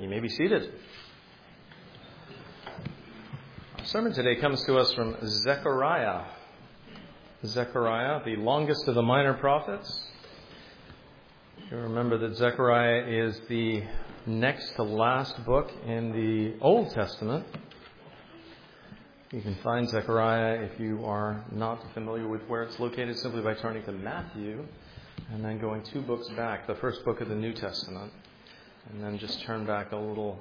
You may be seated. Our sermon today comes to us from Zechariah. Zechariah, the longest of the minor prophets. You remember that Zechariah is the next to last book in the Old Testament. You can find Zechariah, if you are not familiar with where it's located, simply by turning to Matthew and then going 2 books back, the first book of the New Testament, and then just turn back a little.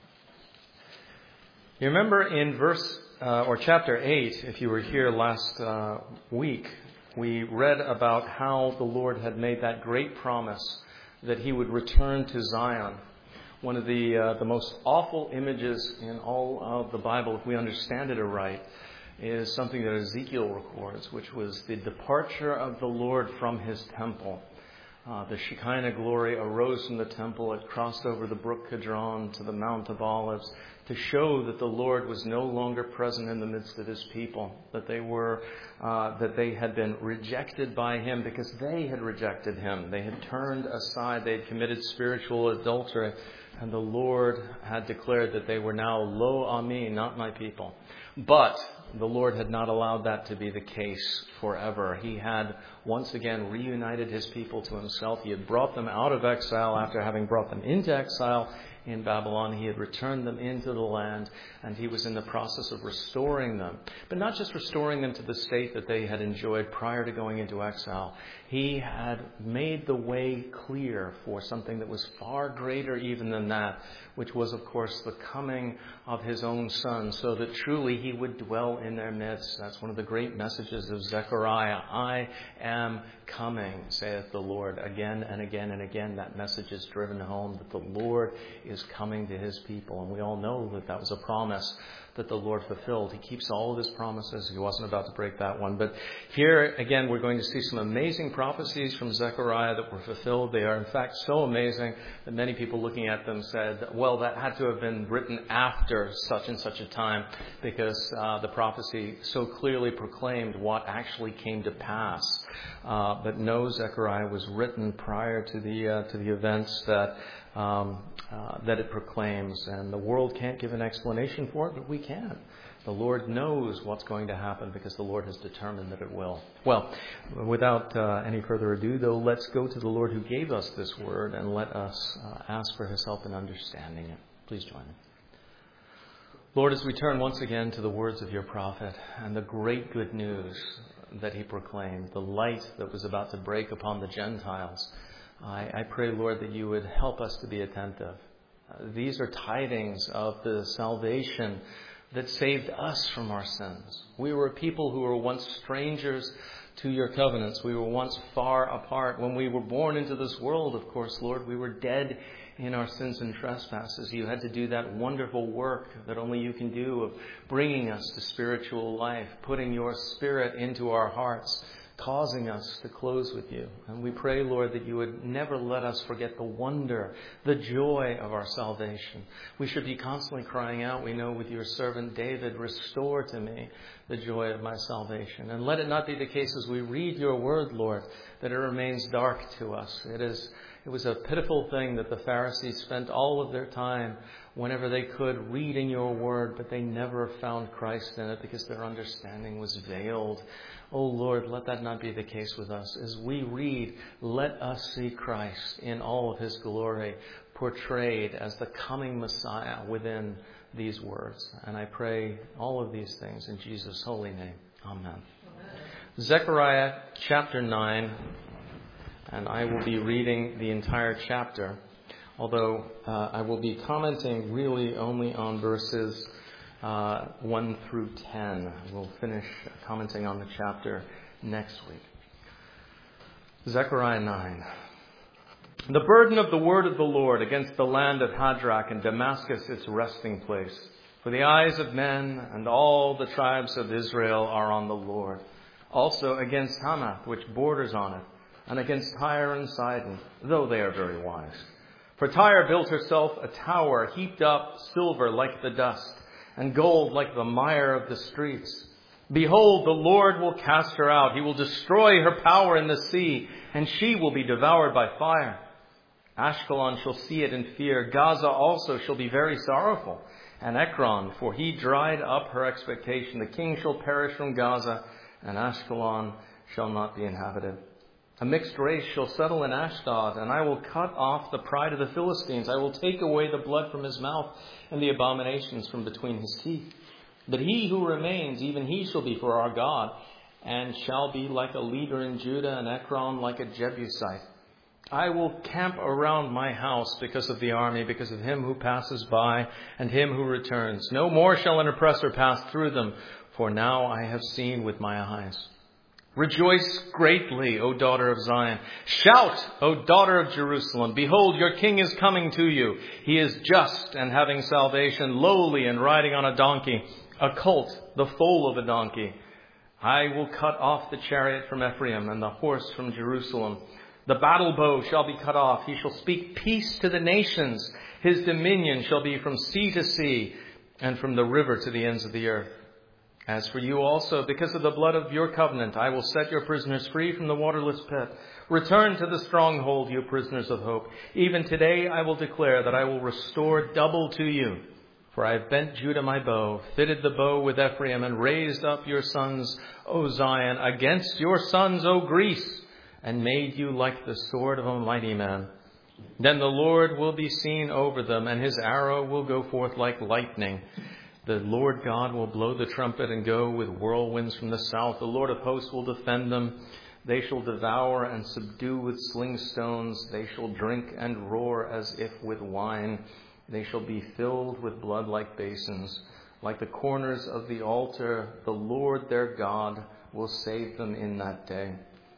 You remember in chapter 8, if you were here last week, we read about how the Lord had made that great promise that he would return to Zion. One of the most awful images in all of the Bible, if we understand it aright, is something that Ezekiel records, which was the departure of the Lord from his temple. The Shekinah glory arose from the temple. It crossed over the brook Kidron to the Mount of Olives to show that the Lord was no longer present in the midst of his people, that they had been rejected by him because they had rejected him. They had turned aside. They had committed spiritual adultery. And the Lord had declared that they were now lo ami, not my people. But the Lord had not allowed that to be the case forever. He had once again reunited his people to himself. He had brought them out of exile after having brought them into exile in Babylon. He had returned them into the land, and he was in the process of restoring them. But not just restoring them to the state that they had enjoyed prior to going into exile. He had made the way clear for something that was far greater even than that, which was, of course, the coming of his own Son, so that truly he would dwell in their midst. That's one of the great messages of Zechariah. I am coming, saith the Lord. Again and again and again, that message is driven home that the Lord is coming to his people. And we all know that that was a promise that the Lord fulfilled. He keeps all of his promises. He wasn't about to break that one. But here, again, we're going to see some amazing prophecies from Zechariah that were fulfilled. They are, in fact, so amazing that many people looking at them said, well, that had to have been written after such and such a time, because the prophecy so clearly proclaimed what actually came to pass. But no, Zechariah was written prior to the events that it proclaims. And the world can't give an explanation for it, but we can. The Lord knows what's going to happen because the Lord has determined that it will. Well, without any further ado, though, let's go to the Lord who gave us this word and let us ask for his help in understanding it. Please join me. Lord, as we turn once again to the words of your prophet and the great good news that he proclaimed, the light that was about to break upon the Gentiles, I pray, Lord, that you would help us to be attentive. These are tidings of the salvation that saved us from our sins. We were a people who were once strangers to your covenants. We were once far apart. When we were born into this world, of course, Lord, we were dead in our sins and trespasses. You had to do that wonderful work that only you can do of bringing us to spiritual life, putting your Spirit into our hearts, causing us to close with you. And we pray, Lord, that you would never let us forget the wonder, the joy of our salvation. We should be constantly crying out, we know with your servant David, restore to me the joy of my salvation. And let it not be the case as we read your word, Lord, that it remains dark to us. It was a pitiful thing that the Pharisees spent all of their time whenever they could reading your word, but they never found Christ in it because their understanding was veiled. Oh Lord, let that not be the case with us. As we read, let us see Christ in all of his glory, portrayed as the coming Messiah within these words. And I pray all of these things in Jesus' holy name. Amen. Zechariah chapter 9, and I will be reading the entire chapter, although I will be commenting really only on verses 1 through 10. We'll finish commenting on the chapter next week. Zechariah 9. The burden of the word of the Lord against the land of Hadrach and Damascus, its resting place. For the eyes of men and all the tribes of Israel are on the Lord. Also against Hamath, which borders on it, and against Tyre and Sidon, though they are very wise. For Tyre built herself a tower, heaped up silver like the dust, and gold like the mire of the streets. Behold, the Lord will cast her out. He will destroy her power in the sea, and she will be devoured by fire. Ashkelon shall see it in fear. Gaza also shall be very sorrowful. And Ekron, for he dried up her expectation. The king shall perish from Gaza, and Ashkelon shall not be inhabited. A mixed race shall settle in Ashdod, and I will cut off the pride of the Philistines. I will take away the blood from his mouth and the abominations from between his teeth. But he who remains, even he shall be for our God, and shall be like a leader in Judah, and Ekron like a Jebusite. I will camp around my house because of the army, because of him who passes by and him who returns. No more shall an oppressor pass through them, for now I have seen with my eyes. Rejoice greatly, O daughter of Zion. Shout, O daughter of Jerusalem. Behold, your king is coming to you. He is just and having salvation, lowly and riding on a donkey, a colt, the foal of a donkey. I will cut off the chariot from Ephraim and the horse from Jerusalem. The battle bow shall be cut off. He shall speak peace to the nations. His dominion shall be from sea to sea and from the river to the ends of the earth. As for you also, because of the blood of your covenant, I will set your prisoners free from the waterless pit. Return to the stronghold, you prisoners of hope. Even today I will declare that I will restore double to you. For I have bent Judah my bow, fitted the bow with Ephraim, and raised up your sons, O Zion, against your sons, O Greece, and made you like the sword of a mighty man. Then the Lord will be seen over them, and his arrow will go forth like lightning. The Lord God will blow the trumpet and go with whirlwinds from the south. The Lord of hosts will defend them. They shall devour and subdue with sling stones. They shall drink and roar as if with wine. They shall be filled with blood like basins. Like the corners of the altar, the Lord their God will save them in that day.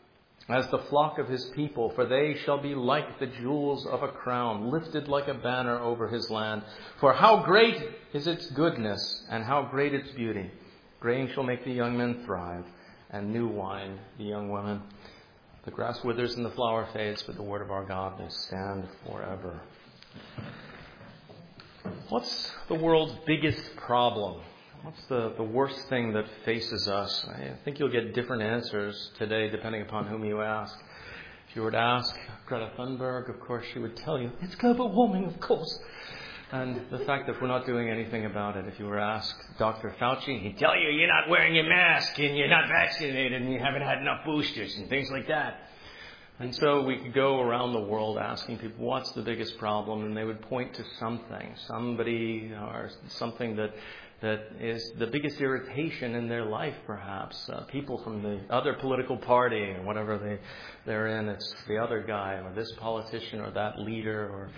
As the flock of his people, for they shall be like the jewels of a crown, lifted like a banner over his land. For how great is its goodness, and how great its beauty. Grain shall make the young men thrive, and new wine the young women. The grass withers and the flower fades, but the word of our God may stand forever. What's the world's biggest problem? What's the worst thing that faces us? I think you'll get different answers today depending upon whom you ask. If you were to ask Greta Thunberg, of course, she would tell you, it's global warming, of course. And the fact that we're not doing anything about it. If you were to ask Dr. Fauci, he'd tell you you're not wearing your mask and you're not vaccinated and you haven't had enough boosters and things like that. And so we could go around the world asking people, what's the biggest problem? And they would point to something, somebody or something that is the biggest irritation in their life, perhaps. People from the other political party or whatever they're in, it's the other guy or this politician or that leader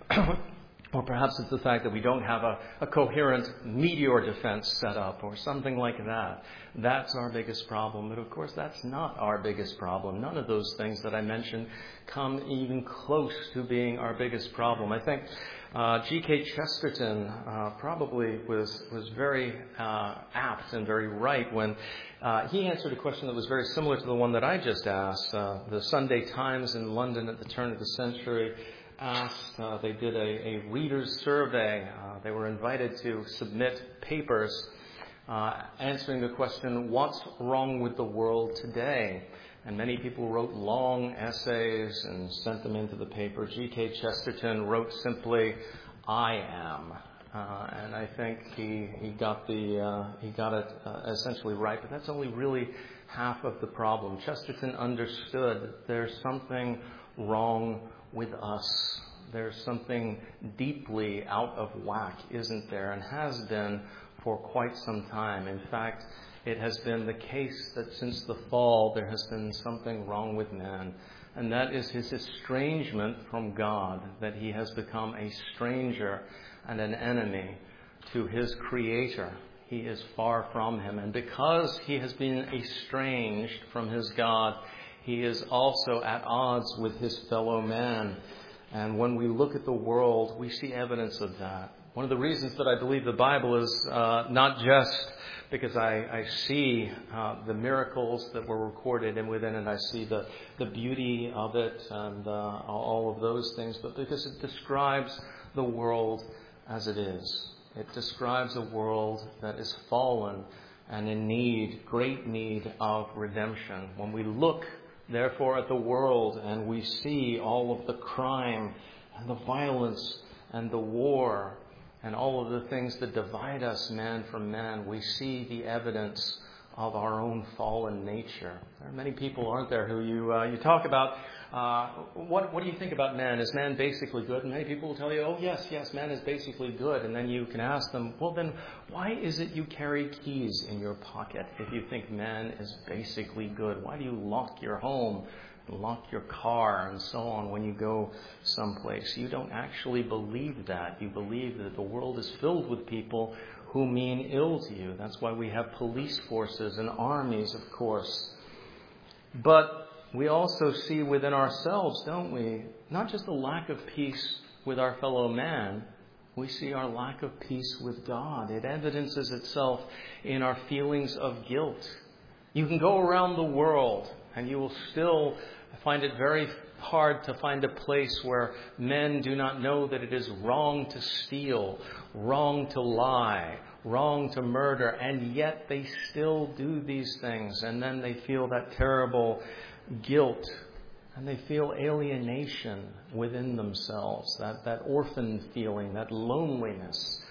or perhaps it's the fact that we don't have a coherent meteor defense set up or something like that. That's our biggest problem. But of course, that's not our biggest problem. None of those things that I mentioned come even close to being our biggest problem. I think G.K. Chesterton probably was very apt and very right when he answered a question that was very similar to the one that I just asked. The Sunday Times in London at the turn of the century asked, they did a reader's survey. They were invited to submit papers answering the question, what's wrong with the world today? And many people wrote long essays and sent them into the paper. G.K. Chesterton wrote simply, I am. And I think he got it essentially right, but that's only really half of the problem. Chesterton understood there's something wrong with us. There's something deeply out of whack, isn't there, and has been for quite some time. In fact, it has been the case that since the fall, there has been something wrong with man, and that is his estrangement from God, that he has become a stranger and an enemy to his Creator. He is far from him, and because he has been estranged from his God, he is also at odds with his fellow man. And when we look at the world, we see evidence of that. One of the reasons that I believe the Bible is not just because I see the miracles that were recorded and within it, I see the beauty of it and all of those things, but because it describes the world as it is. It describes a world that is fallen and in need, great need of redemption. When we look, therefore, at the world and we see all of the crime and the violence and the war and all of the things that divide us man from man, we see the evidence of our own fallen nature. There are many people, aren't there, who you talk about, what do you think about man? Is man basically good? And many people will tell you, oh yes, man is basically good. And then you can ask them, well then, why is it you carry keys in your pocket if you think man is basically good? Why do you lock your home, lock your car, and so on when you go someplace? You don't actually believe that. You believe that the world is filled with people who mean ill to you. That's why we have police forces and armies, of course. But we also see within ourselves, don't we, not just a lack of peace with our fellow man, we see our lack of peace with God. It evidences itself in our feelings of guilt. You can go around the world and you will still find it very hard to find a place where men do not know that it is wrong to steal, wrong to lie, wrong to murder, and yet they still do these things. And then they feel that terrible guilt, and they feel alienation within themselves, that orphan feeling, that loneliness.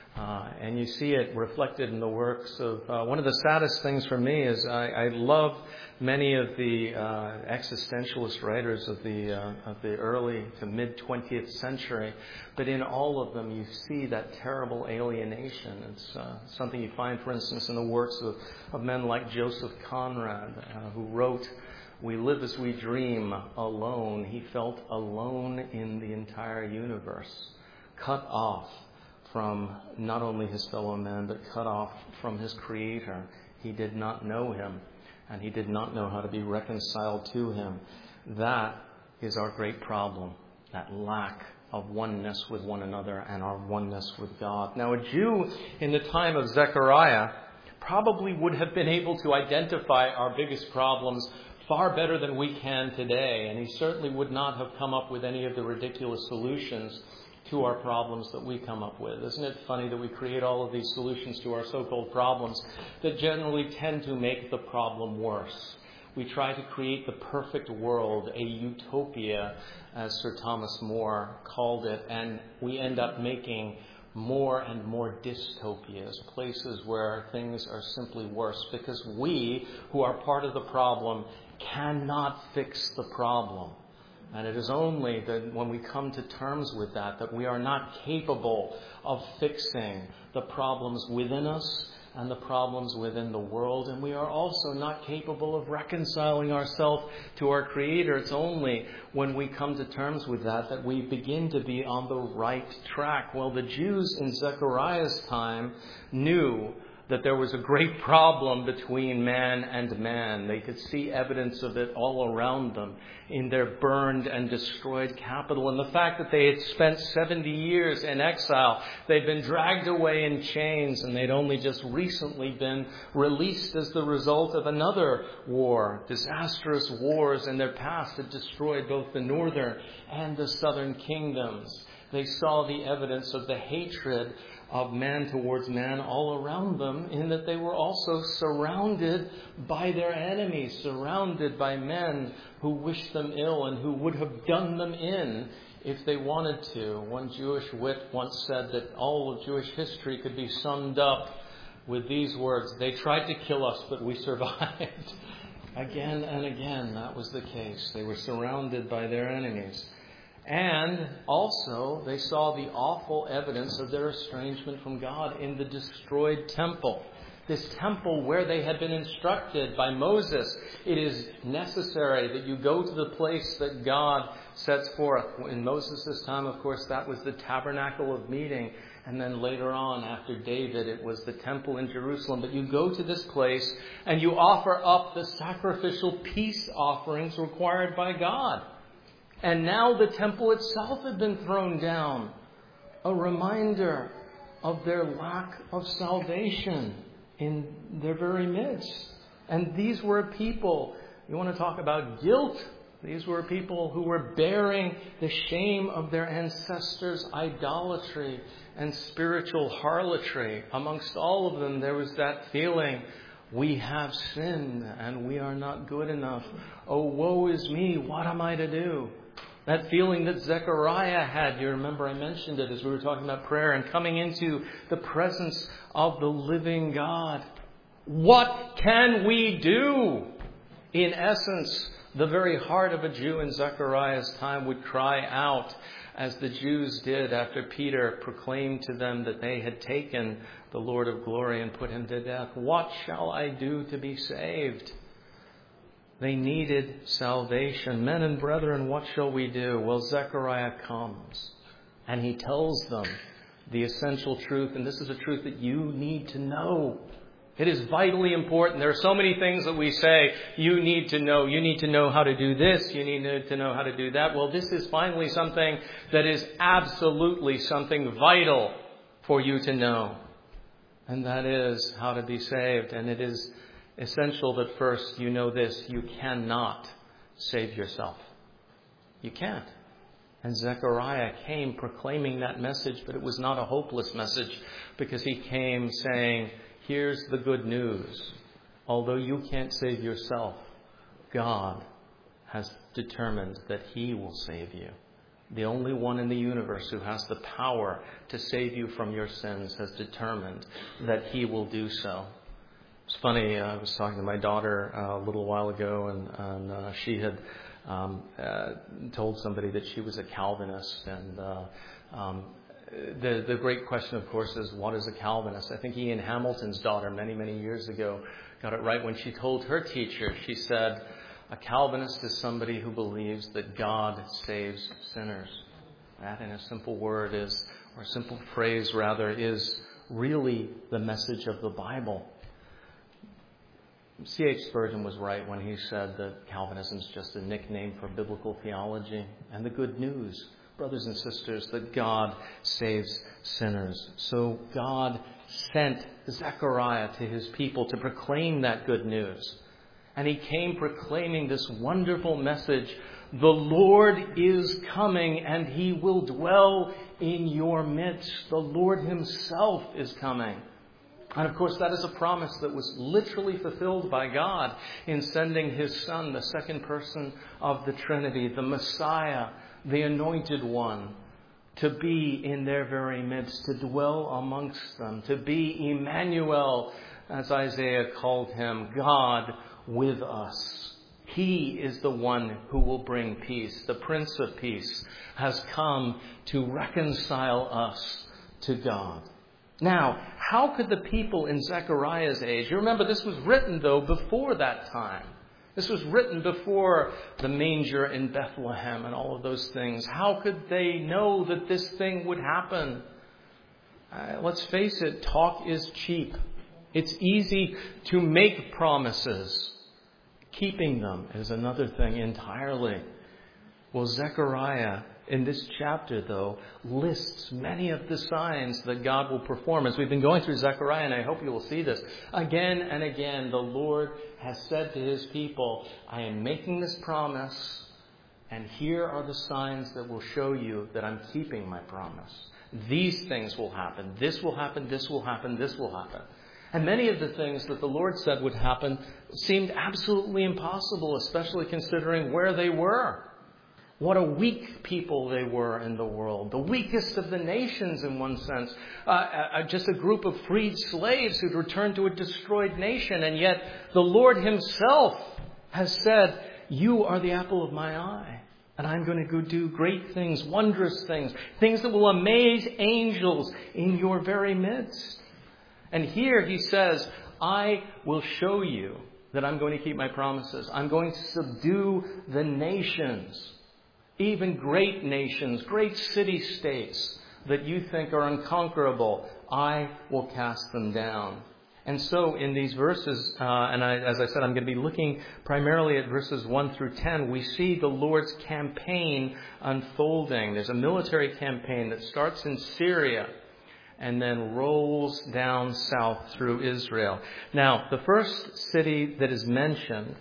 And you see it reflected in the works of, one of the saddest things for me is I love many of the existentialist writers of the early to mid 20th century, but in all of them you see that terrible alienation. It's something you find, for instance, in the works of men like Joseph Conrad, who wrote, "We live as we dream, alone." He felt alone in the entire universe, cut off from not only his fellow men, but cut off from his Creator. He did not know Him, and he did not know how to be reconciled to Him. That is our great problem, that lack of oneness with one another and our oneness with God. Now, a Jew in the time of Zechariah probably would have been able to identify our biggest problems far better than we can today, and he certainly would not have come up with any of the ridiculous solutions to our problems that we come up with. Isn't it funny that we create all of these solutions to our so-called problems that generally tend to make the problem worse? We try to create the perfect world, a utopia, as Sir Thomas More called it, and we end up making more and more dystopias, places where things are simply worse, because we, who are part of the problem, cannot fix the problem. And it is only that when we come to terms with that we are not capable of fixing the problems within us and the problems within the world. And we are also not capable of reconciling ourselves to our Creator. It's only when we come to terms with that we begin to be on the right track. Well, the Jews in Zechariah's time knew that there was a great problem between man and man. They could see evidence of it all around them in their burned and destroyed capital. And the fact that they had spent 70 years in exile, they'd been dragged away in chains, and they'd only just recently been released as the result of another war. Disastrous wars in their past had destroyed both the northern and the southern kingdoms. They saw the evidence of the hatred of man towards man all around them, in that they were also surrounded by their enemies, surrounded by men who wished them ill and who would have done them in if they wanted to. One Jewish wit once said that all of Jewish history could be summed up with these words: "They tried to kill us, but we survived." Again and again, that was the case. They were surrounded by their enemies. And also, they saw the awful evidence of their estrangement from God in the destroyed temple. This temple where they had been instructed by Moses, it is necessary that you go to the place that God sets forth. In Moses' time, of course, that was the tabernacle of meeting. And then later on, after David, it was the temple in Jerusalem. But you go to this place and you offer up the sacrificial peace offerings required by God. And now the temple itself had been thrown down. A reminder of their lack of salvation in their very midst. And these were people, you want to talk about guilt? These were people who were bearing the shame of their ancestors' idolatry and spiritual harlotry. Amongst all of them, there was that feeling, we have sinned and we are not good enough. Oh, woe is me, what am I to do? That feeling that Zechariah had, you remember I mentioned it as we were talking about prayer and coming into the presence of the living God. What can we do? In essence, the very heart of a Jew in Zechariah's time would cry out, as the Jews did after Peter proclaimed to them that they had taken the Lord of glory and put him to death. What shall I do to be saved? They needed salvation. Men and brethren, what shall we do? Well, Zechariah comes and he tells them the essential truth. And this is a truth that you need to know. It is vitally important. There are so many things that we say you need to know. You need to know how to do this. You need to know how to do that. Well, this is finally something that is absolutely something vital for you to know. And that is how to be saved. And it is essential that first you know this. You cannot save yourself. You can't. And Zechariah came proclaiming that message, but it was not a hopeless message because he came saying, here's the good news. Although you can't save yourself, God has determined that He will save you. The only one in the universe who has the power to save you from your sins has determined that He will do so. It's funny, I was talking to my daughter a little while ago, and she had told somebody that she was a Calvinist, and the great question, of course, is what is a Calvinist? I think Ian Hamilton's daughter many, many years ago got it right when she told her teacher. She said, a Calvinist is somebody who believes that God saves sinners. That, in a simple word, is, or a simple phrase rather, is really the message of the Bible. C.H. Spurgeon was right when he said that Calvinism is just a nickname for biblical theology. And the good news, brothers and sisters, that God saves sinners. So God sent Zechariah to his people to proclaim that good news. And he came proclaiming this wonderful message. The Lord is coming and He will dwell in your midst. The Lord Himself is coming. And of course, that is a promise that was literally fulfilled by God in sending His Son, the second person of the Trinity, the Messiah, the Anointed One, to be in their very midst, to dwell amongst them, to be Emmanuel, as Isaiah called Him, God with us. He is the one who will bring peace. The Prince of Peace has come to reconcile us to God. Now, how could the people in Zechariah's age, you remember this was written, though, before that time. This was written before the manger in Bethlehem and all of those things. How could they know that this thing would happen? Let's face it, talk is cheap. It's easy to make promises. Keeping them is another thing entirely. Well, Zechariah, in this chapter, though, lists many of the signs that God will perform. As we've been going through Zechariah, and I hope you will see this, again and again, the Lord has said to His people, I am making this promise, and here are the signs that will show you that I'm keeping my promise. These things will happen. This will happen. This will happen. This will happen. And many of the things that the Lord said would happen seemed absolutely impossible, especially considering where they were. What a weak people they were in the world. The weakest of the nations in one sense. Just a group of freed slaves who'd returned to a destroyed nation. And yet the Lord Himself has said, you are the apple of my eye. And I'm going to go do great things, wondrous things. Things that will amaze angels in your very midst. And here He says, I will show you that I'm going to keep my promises. I'm going to subdue the nations. Even great nations, great city-states that you think are unconquerable, I will cast them down. And so in these verses, as I said, I'm going to be looking primarily at verses 1 through 10, we see the Lord's campaign unfolding. There's a military campaign that starts in Syria and then rolls down south through Israel. Now, the first city that is mentioned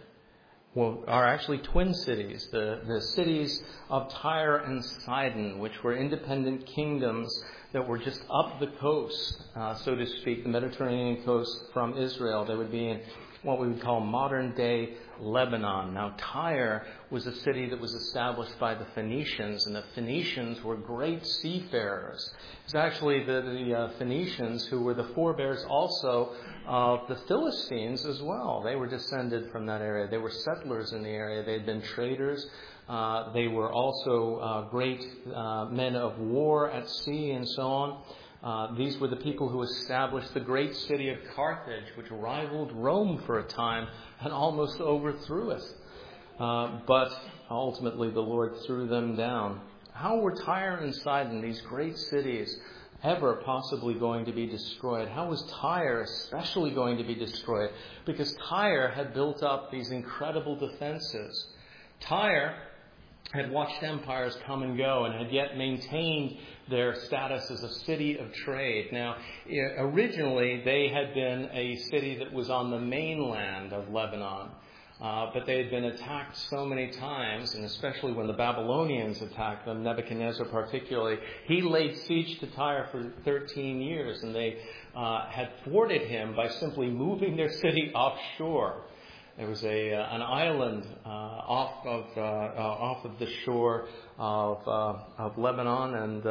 are actually twin cities, the cities of Tyre and Sidon, which were independent kingdoms that were just up the coast, so to speak, the Mediterranean coast from Israel. They would be in what we would call modern-day Lebanon. Now, Tyre was a city that was established by the Phoenicians, and the Phoenicians were great seafarers. It's actually the Phoenicians who were the forebears also of the Philistines as well. They were descended from that area. They were settlers in the area. They had been traders. They were also great men of war at sea and so on. These were the people who established the great city of Carthage, which rivaled Rome for a time and almost overthrew it. But ultimately the Lord threw them down. How were Tyre and Sidon, these great cities, ever possibly going to be destroyed? How was Tyre especially going to be destroyed? Because Tyre had built up these incredible defenses. Tyre had watched empires come and go and had yet maintained their status as a city of trade. Now, originally they had been a city that was on the mainland of Lebanon, but they had been attacked so many times, and especially when the Babylonians attacked them, Nebuchadnezzar particularly, he laid siege to Tyre for 13 years, and they had thwarted him by simply moving their city offshore. There was an island off of the shore of Lebanon, and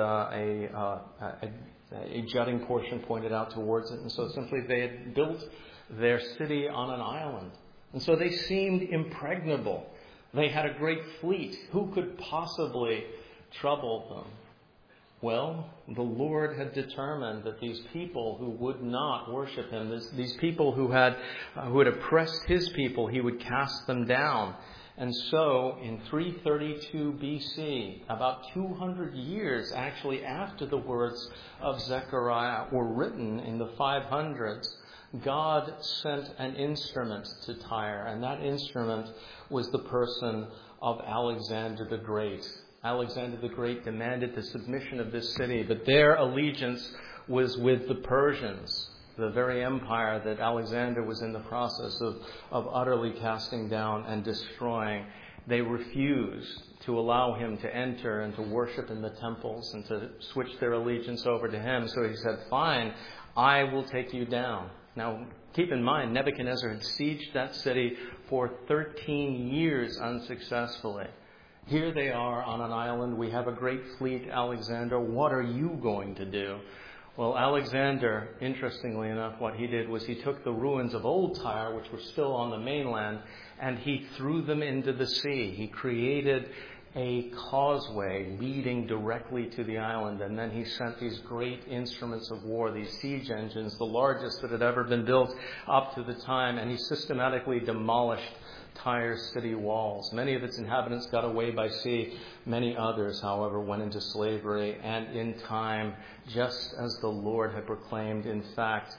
a jutting portion pointed out towards it. And so simply they had built their city on an island. And so they seemed impregnable. They had a great fleet. Who could possibly trouble them? Well, the Lord had determined that these people who would not worship him, these people who had oppressed his people, he would cast them down. And so, in 332 BC, about 200 years actually after the words of Zechariah were written in the 500s, God sent an instrument to Tyre, and that instrument was the person of Alexander the Great. Alexander the Great demanded the submission of this city, but their allegiance was with the Persians, the very empire that Alexander was in the process of utterly casting down and destroying. They refused to allow him to enter and to worship in the temples and to switch their allegiance over to him. So he said, fine, I will take you down. Now, keep in mind, Nebuchadnezzar had sieged that city for 13 years unsuccessfully. Here they are on an island. We have a great fleet, Alexander. What are you going to do? Well, Alexander, interestingly enough, what he did was he took the ruins of old Tyre, which were still on the mainland, and he threw them into the sea. He created a causeway leading directly to the island, and then he sent these great instruments of war, these siege engines, the largest that had ever been built up to the time, and he systematically demolished Tyre's city walls. Many of its inhabitants got away by sea. Many others, however, went into slavery. And in time, just as the Lord had proclaimed, in fact,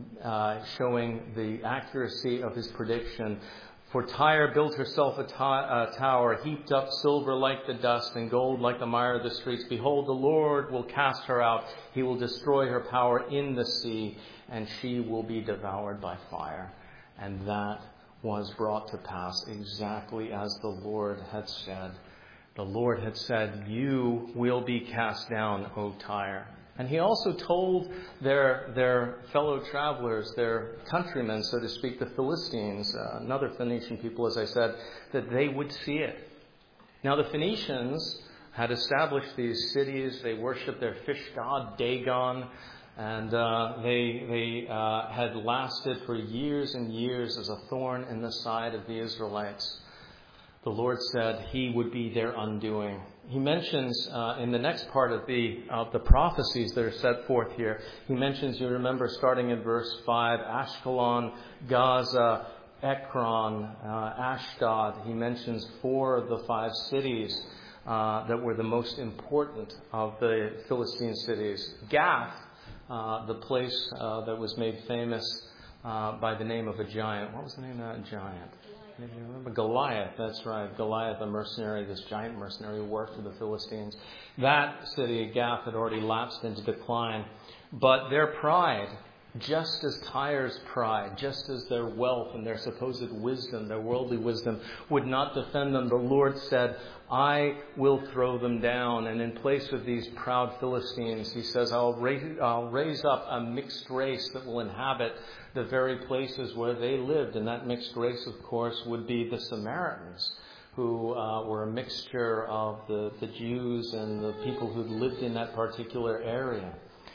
showing the accuracy of his prediction, for Tyre built herself a tower, heaped up silver like the dust and gold like the mire of the streets. Behold, the Lord will cast her out. He will destroy her power in the sea, and she will be devoured by fire. And that was brought to pass exactly as the Lord had said. The Lord had said, you will be cast down, O Tyre. And he also told their fellow travelers, their countrymen, so to speak, the Philistines, another Phoenician people, as I said, that they would see it. Now the Phoenicians had established these cities. They worshipped their fish god, Dagon. And they had lasted for years and years as a thorn in the side of the Israelites. The Lord said he would be their undoing. He mentions in the next part of the prophecies that are set forth here, he mentions, you remember, starting in verse 5, Ashkelon, Gaza, Ekron, Ashdod. He mentions 4 of the 5 cities that were the most important of the Philistine cities. Gath, the place that was made famous by the name of a giant. What was the name of that giant? Maybe you remember? Goliath, that's right. Goliath, a mercenary, this giant mercenary who worked for the Philistines. That city, Gath, had already lapsed into decline. But their pride Just as Tyre's pride, just as their wealth and their supposed wisdom, their worldly wisdom, would not defend them, the Lord said, I will throw them down. And in place of these proud Philistines, he says, I'll raise up a mixed race that will inhabit the very places where they lived. And that mixed race, of course, would be the Samaritans, who were a mixture of the Jews and the people who lived in that particular area.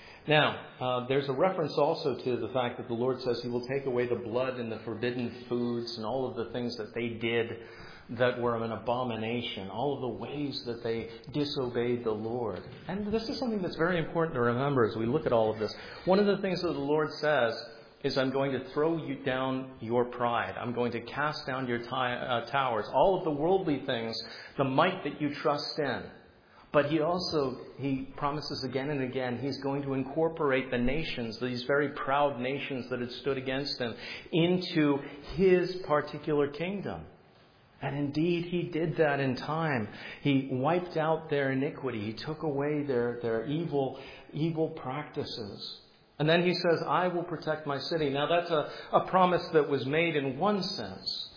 Now, there's a reference also to the fact that the Lord says he will take away the blood and the forbidden foods and all of the things that they did that were an abomination, all of the ways that they disobeyed the Lord. And this is something that's very important to remember as we look at all of this. One of the things that the Lord says is, I'm going to throw you down your pride. I'm going to cast down your towers, all of the worldly things, the might that you trust in. But he promises again and again, he's going to incorporate the nations, these very proud nations that had stood against him, into his particular kingdom. And indeed, he did that in time. He wiped out their iniquity. He took away their evil practices. And then he says, I will protect my city. Now, that's a promise that was made in one sense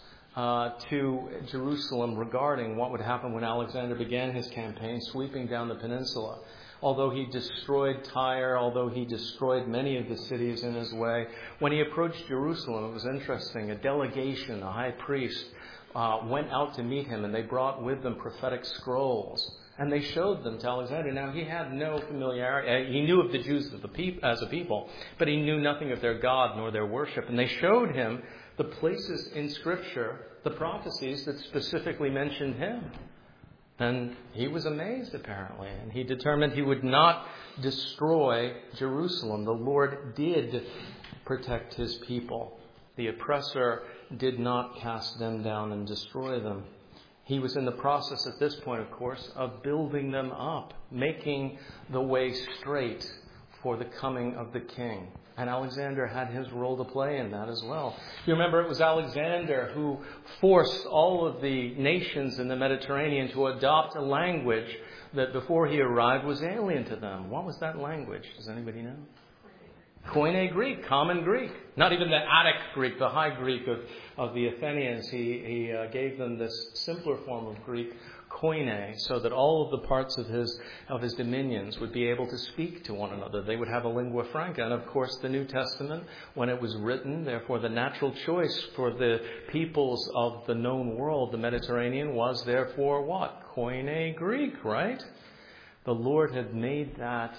to Jerusalem regarding what would happen when Alexander began his campaign sweeping down the peninsula. Although he destroyed Tyre, although he destroyed many of the cities in his way, when he approached Jerusalem, it was interesting. A delegation, a high priest, went out to meet him, and they brought with them prophetic scrolls. And they showed them to Alexander. Now, he had no familiarity. He knew of the Jews as a people, but he knew nothing of their God nor their worship. And they showed him the places in Scripture, the prophecies that specifically mentioned him. And he was amazed, apparently. And he determined he would not destroy Jerusalem. The Lord did protect his people. The oppressor did not cast them down and destroy them. He was in the process at this point, of course, of building them up, making the way straight for the coming of the king. And Alexander had his role to play in that as well. You remember, it was Alexander who forced all of the nations in the Mediterranean to adopt a language that before he arrived was alien to them. What was that language? Does anybody know? Koine Greek, common Greek. Not even the Attic Greek, the high Greek of the Athenians. He gave them this simpler form of Greek, Koine, so that all of the parts of his dominions would be able to speak to one another. They would have a lingua franca. And of course, the New Testament, when it was written, therefore the natural choice for the peoples of the known world, the Mediterranean, was therefore what? Koine Greek, right? The Lord had made that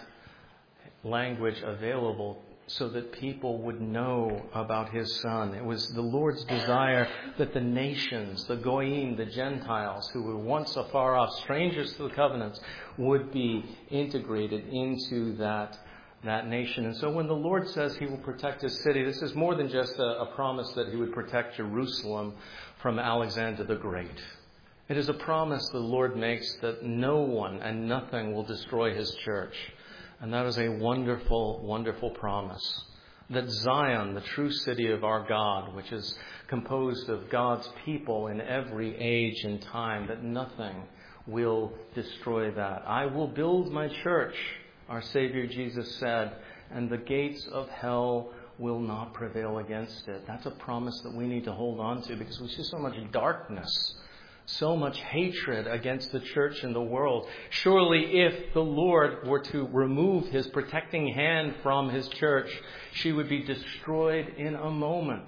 language available so that people would know about his Son. It was the Lord's desire that the nations, the Goyim, the Gentiles, who were once afar off, strangers to the covenants, would be integrated into that nation. And so when the Lord says he will protect his city, this is more than just a promise that he would protect Jerusalem from Alexander the Great. It is a promise the Lord makes that no one and nothing will destroy his church. And that is a wonderful, wonderful promise. That Zion, the true city of our God, which is composed of God's people in every age and time, that nothing will destroy that. I will build my church, our Savior Jesus said, and the gates of hell will not prevail against it. That's a promise that we need to hold on to, because we see so much darkness, so much hatred against the church and the world. Surely if the Lord were to remove his protecting hand from his church, she would be destroyed in a moment.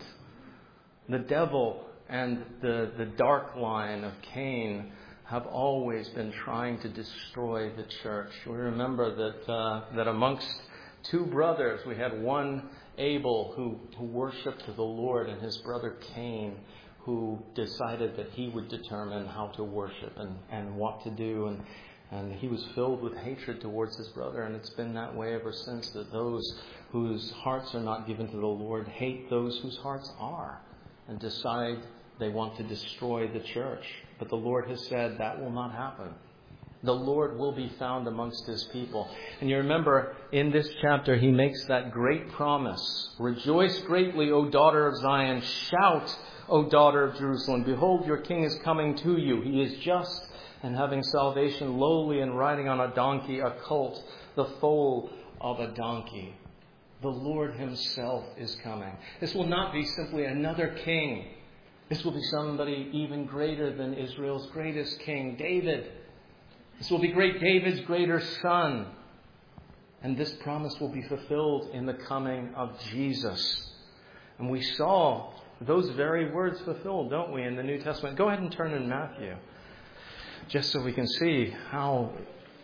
The devil and the dark line of Cain have always been trying to destroy the church. We remember that amongst two brothers, we had one, Abel, who worshipped the Lord, and his brother Cain, who decided that he would determine how to worship and what to do. And he was filled with hatred towards his brother. And it's been that way ever since, that those whose hearts are not given to the Lord hate those whose hearts are, and decide they want to destroy the church. But the Lord has said that will not happen. The Lord will be found amongst his people. And you remember, in this chapter, he makes that great promise. Rejoice greatly, O daughter of Zion. Shout, O daughter of Jerusalem. Behold, your king is coming to you. He is just and having salvation, lowly and riding on a donkey, a colt, the foal of a donkey. The Lord himself is coming. This will not be simply another king. This will be somebody even greater than Israel's greatest king, David. This will be great David's greater son. And this promise will be fulfilled in the coming of Jesus. And we saw those very words fulfilled, don't we, in the New Testament? Go ahead and turn in Matthew, just so we can see how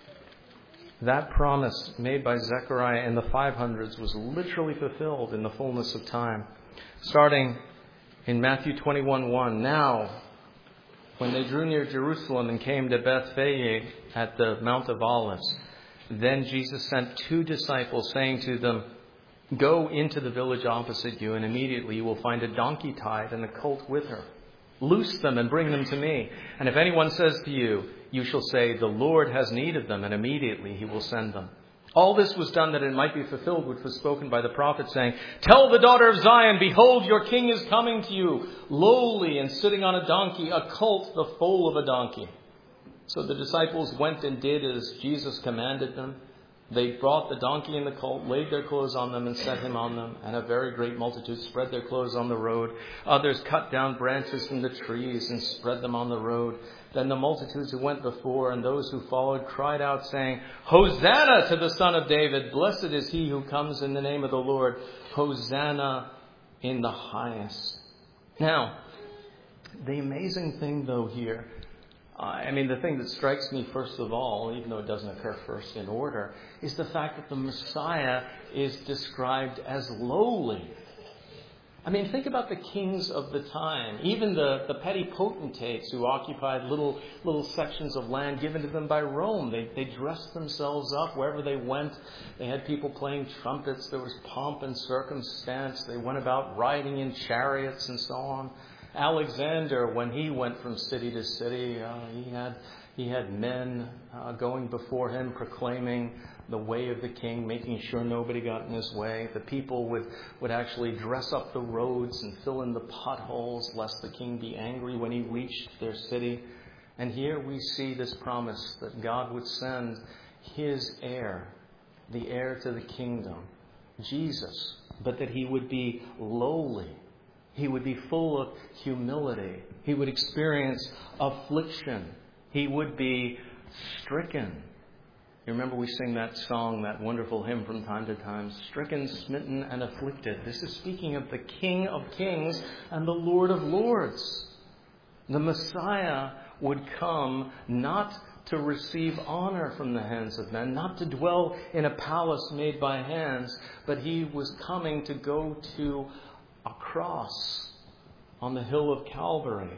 that promise made by Zechariah in the 500s was literally fulfilled in the fullness of time. Starting in Matthew 21:1, now, when they drew near Jerusalem and came to Bethphage at the Mount of Olives, then Jesus sent 2 disciples, saying to them, go into the village opposite you, and immediately you will find a donkey tied and a colt with her. Loose them and bring them to me. And if anyone says to you, you shall say, the Lord has need of them, and immediately he will send them. All this was done that it might be fulfilled, which was spoken by the prophet, saying, tell the daughter of Zion, behold, your king is coming to you, lowly and sitting on a donkey, a colt, the foal of a donkey. So the disciples went and did as Jesus commanded them. They brought the donkey and the colt, laid their clothes on them, and set him on them. And a very great multitude spread their clothes on the road. Others cut down branches from the trees and spread them on the road. Then the multitudes who went before and those who followed cried out, saying, Hosanna to the Son of David! Blessed is he who comes in the name of the Lord. Hosanna in the highest. Now, the amazing thing, though, here, the thing that strikes me first of all, even though it doesn't occur first in order, is the fact that the Messiah is described as lowly. Think about the kings of the time, even the petty potentates who occupied little sections of land given to them by Rome. They dressed themselves up wherever they went. They had people playing trumpets. There was pomp and circumstance. They went about riding in chariots and so on. Alexander, when he went from city to city, he had men going before him, proclaiming the way of the king, making sure nobody got in his way. The people would actually dress up the roads and fill in the potholes, lest the king be angry when he reached their city. And here we see this promise that God would send his heir, the heir to the kingdom, Jesus, but that he would be lowly. He would be full of humility. He would experience affliction. He would be stricken. You remember we sing that song, that wonderful hymn from time to time, stricken, smitten, and afflicted. This is speaking of the King of Kings and the Lord of Lords. The Messiah would come not to receive honor from the hands of men, not to dwell in a palace made by hands, but he was coming to go to a cross on the hill of Calvary.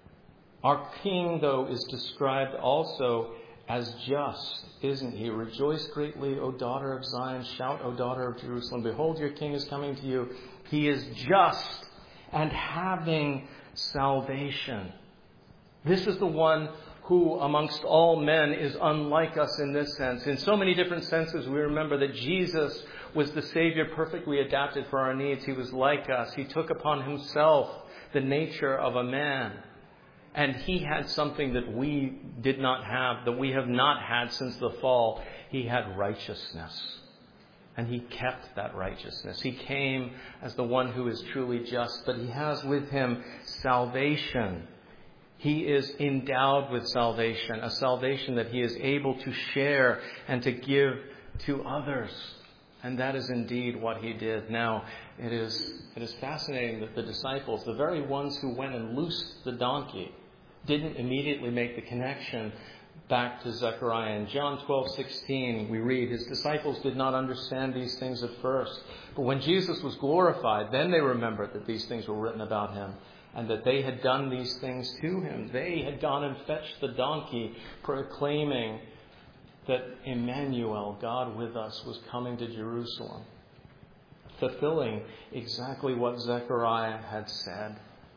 Our King, though, is described also as just, isn't he? Rejoice greatly, O daughter of Zion. Shout, O daughter of Jerusalem. Behold, your King is coming to you. He is just and having salvation. This is the one who amongst all men is unlike us in this sense. In so many different senses, we remember that Jesus was the Savior perfectly adapted for our needs. He was like us. He took upon himself the nature of a man. And he had something that we did not have, that we have not had since the fall. He had righteousness. And he kept that righteousness. He came as the one who is truly just, but he has with him salvation. He is endowed with salvation, a salvation that he is able to share and to give to others. And that is indeed what he did. Now, it is fascinating that the disciples, the very ones who went and loosed the donkey, didn't immediately make the connection back to Zechariah. In John 12:16, we read, his disciples did not understand these things at first. But when Jesus was glorified, then they remembered that these things were written about him and that they had done these things to him. They had gone and fetched the donkey, proclaiming that Emmanuel, God with us, was coming to Jerusalem, fulfilling exactly what Zechariah had said.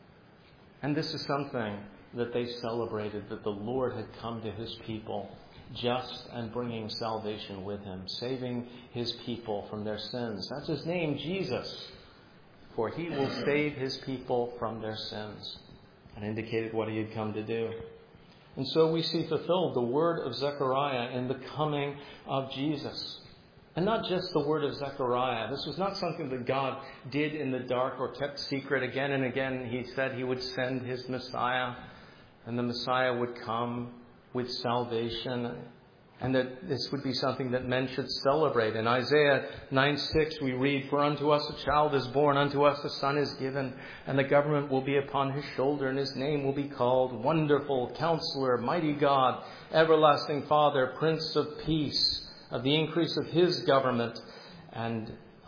And this is something that they celebrated, that the Lord had come to his people, just and bringing salvation with him, saving his people from their sins. That's his name, Jesus, for he will save his people from their sins, and indicated what he had come to do. And so we see fulfilled the word of Zechariah in the coming of Jesus. And not just the word of Zechariah. This was not something that God did in the dark or kept secret. Again and again, He said He would send His Messiah, and the Messiah would come with salvation, and that this would be something that men should celebrate. In Isaiah 9:6 we read, "For unto us a child is born, unto us a son is given, and the government will be upon His shoulder, and His name will be called Wonderful, Counselor, Mighty God, Everlasting Father, Prince of Peace. Of the increase of His government and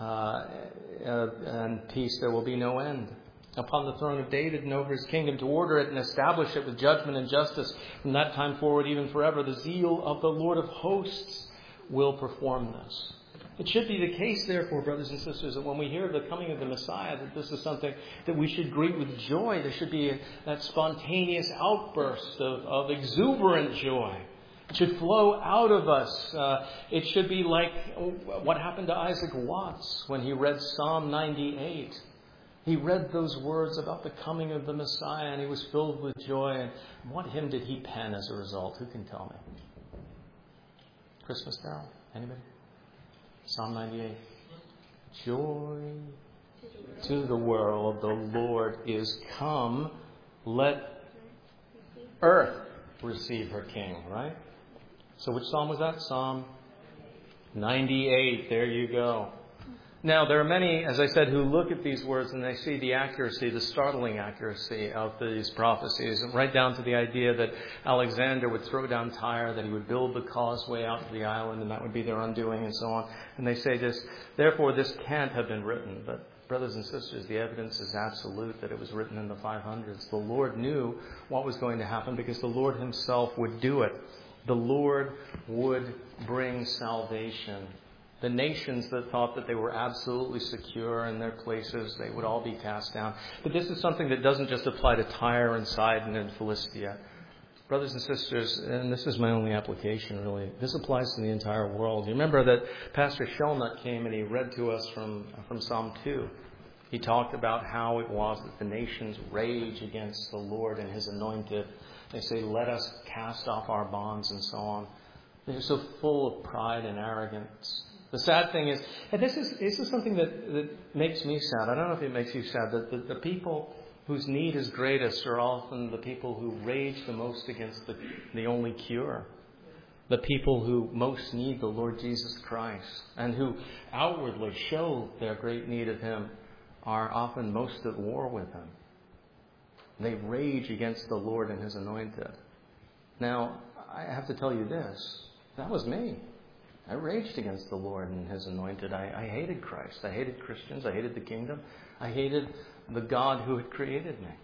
peace there will be no end. Upon the throne of David and over His kingdom, to order it and establish it with judgment and justice from that time forward, even forever. The zeal of the Lord of hosts will perform this." It should be the case, therefore, brothers and sisters, that when we hear of the coming of the Messiah, that this is something that we should greet with joy. There should be that spontaneous outburst of exuberant joy. It should flow out of us. It should be like what happened to Isaac Watts when he read Psalm 98. He read those words about the coming of the Messiah, and he was filled with joy. And what hymn did he pen as a result? Who can tell me? Christmas Carol? Anybody? Psalm 98. Joy to the world, the Lord is come. Let earth receive her King, right? So which psalm was that? Psalm 98. There you go. Now, there are many, as I said, who look at these words and they see the accuracy, the startling accuracy of these prophecies, right down to the idea that Alexander would throw down Tyre, that he would build the causeway out to the island, and that would be their undoing, and so on. And they say this, therefore this can't have been written. But brothers and sisters, the evidence is absolute that it was written in the 500s. The Lord knew what was going to happen because the Lord Himself would do it. The Lord would bring salvation. The nations that thought that they were absolutely secure in their places, they would all be cast down. But this is something that doesn't just apply to Tyre and Sidon and Philistia. Brothers and sisters, and this is my only application really, this applies to the entire world. You remember that Pastor Shelnut came and he read to us from Psalm 2. He talked about how it was that the nations rage against the Lord and His anointed. They say, let us cast off our bonds and so on. They're so full of pride and arrogance. The sad thing is, and this is something that makes me sad. I don't know if it makes you sad, that the people whose need is greatest are often the people who rage the most against the only cure. The people who most need the Lord Jesus Christ and who outwardly show their great need of Him are often most at war with Him. They rage against the Lord and His anointed. Now, I have to tell you this. That was me. I raged against the Lord and His anointed. I hated Christ. I hated Christians. I hated the kingdom. I hated the God who had created me.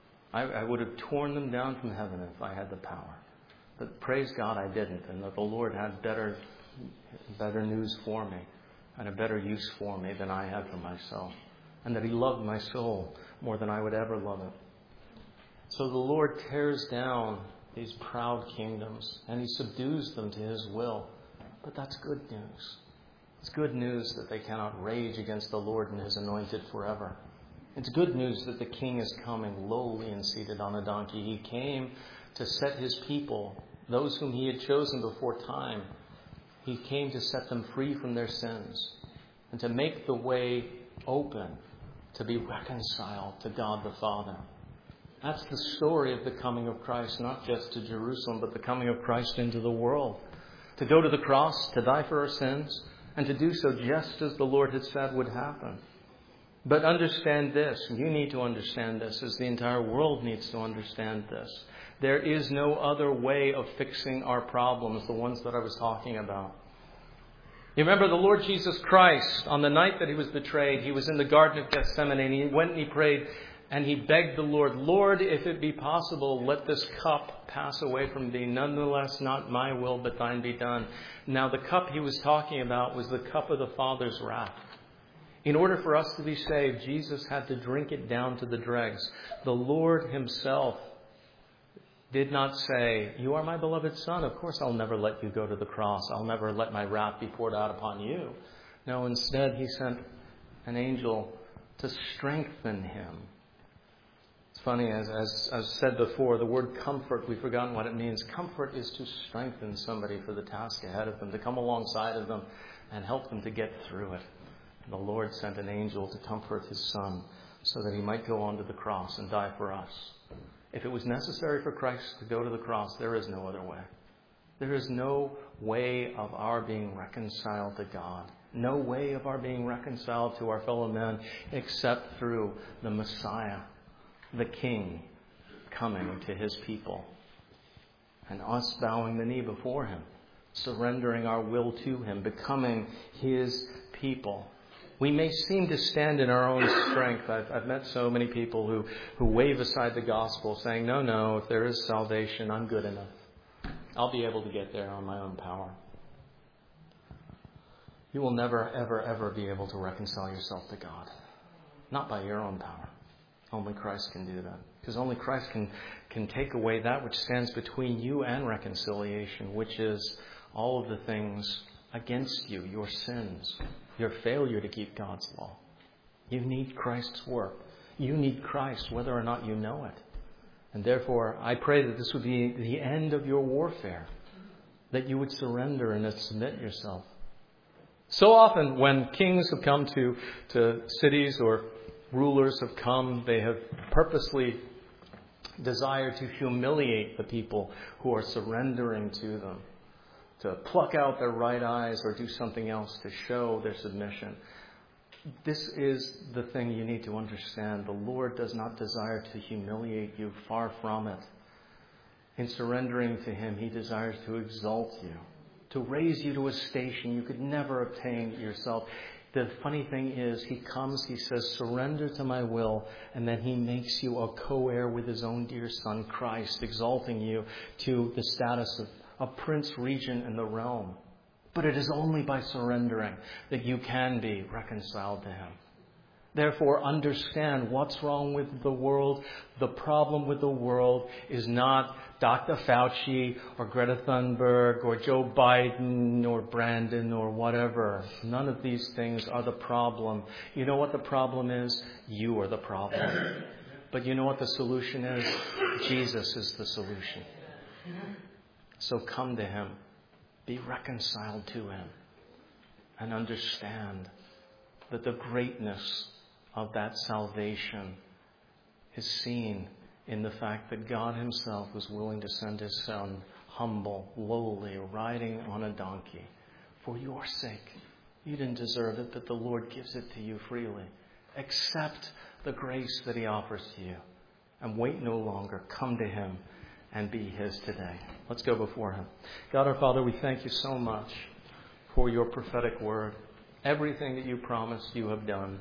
I would have torn them down from heaven if I had the power. But praise God I didn't, and that the Lord had better news for me and a better use for me than I had for myself. And that He loved my soul more than I would ever love it. So the Lord tears down these proud kingdoms and He subdues them to His will. But that's good news. It's good news that they cannot rage against the Lord and His anointed forever. It's good news that the King is coming lowly and seated on a donkey. He came to set His people, those whom He had chosen before time, He came to set them free from their sins and to make the way open to be reconciled to God the Father. That's the story of the coming of Christ, not just to Jerusalem, but the coming of Christ into the world. To go to the cross, to die for our sins, and to do so just as the Lord had said would happen. But understand this, you need to understand this, as the entire world needs to understand this. There is no other way of fixing our problems, the ones that I was talking about. You remember the Lord Jesus Christ, on the night that He was betrayed, He was in the Garden of Gethsemane, and He went and He prayed, and He begged the Lord, Lord, if it be possible, let this cup pass away from Thee. Nonetheless, not my will, but Thine be done. Now, the cup He was talking about was the cup of the Father's wrath. In order for us to be saved, Jesus had to drink it down to the dregs. The Lord Himself did not say, you are my beloved Son. Of course, I'll never let you go to the cross. I'll never let my wrath be poured out upon you. No, instead, He sent an angel to strengthen Him. It's funny, as I've said before, the word comfort, we've forgotten what it means. Comfort is to strengthen somebody for the task ahead of them, to come alongside of them and help them to get through it. And the Lord sent an angel to comfort his Son so that he might go onto the cross and die for us. If it was necessary for Christ to go to the cross, there is no other way. There is no way of our being reconciled to God. No way of our being reconciled to our fellow men except through the Messiah, the King, coming to his people. And us bowing the knee before him, surrendering our will to him, becoming his people. We may seem to stand in our own strength. I've met so many people who wave aside the gospel saying, no, if there is salvation, I'm good enough. I'll be able to get there on my own power. You will never, ever, ever be able to reconcile yourself to God. Not by your own power. Only Christ can do that. Because only Christ can take away that which stands between you and reconciliation, which is all of the things against you, your sins, your failure to keep God's law. You need Christ's work. You need Christ, whether or not you know it. And therefore, I pray that this would be the end of your warfare, that you would surrender and submit yourself. So often when kings have come to cities or rulers have come, they have purposely desired to humiliate the people who are surrendering to them, to pluck out their right eyes or do something else to show their submission. This is the thing you need to understand. The Lord does not desire to humiliate you, far from it. In surrendering to him, he desires to exalt you, to raise you to a station you could never obtain yourself. The funny thing is, he comes, he says, surrender to my will, and then he makes you a co-heir with his own dear Son, Christ, exalting you to the status of a prince regent in the realm. But it is only by surrendering that you can be reconciled to him. Therefore, understand what's wrong with the world. The problem with the world is not Dr. Fauci or Greta Thunberg or Joe Biden or Brandon or whatever. None of these things are the problem. You know what the problem is? You are the problem. But you know what the solution is? Jesus is the solution. So come to him. Be reconciled to him. And understand that the greatness of that salvation is seen in the fact that God himself was willing to send his Son, humble, lowly, riding on a donkey for your sake. You didn't deserve it, but the Lord gives it to you freely. Accept the grace that he offers to you and wait no longer. Come to him and be his today. Let's go before him. God our Father, we thank you so much for your prophetic word. Everything that you promised, you have done.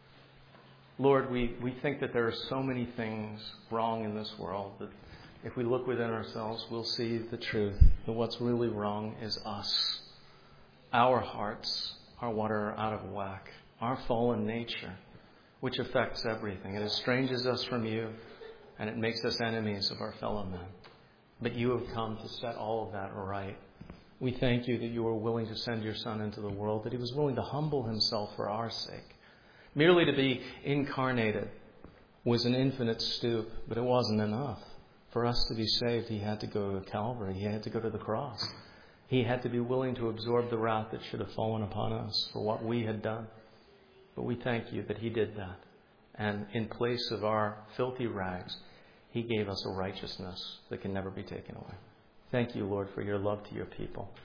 Lord, we think that there are so many things wrong in this world that if we look within ourselves, we'll see the truth. That what's really wrong is us. Our hearts are what are out of whack. Our fallen nature, which affects everything. It estranges us from you, and it makes us enemies of our fellow men. But you have come to set all of that right. We thank you that you were willing to send your Son into the world, that he was willing to humble himself for our sake. Merely to be incarnated was an infinite stoop, but it wasn't enough. For us to be saved, he had to go to Calvary. He had to go to the cross. He had to be willing to absorb the wrath that should have fallen upon us for what we had done. But we thank you that he did that. And in place of our filthy rags, he gave us a righteousness that can never be taken away. Thank you, Lord, for your love to your people.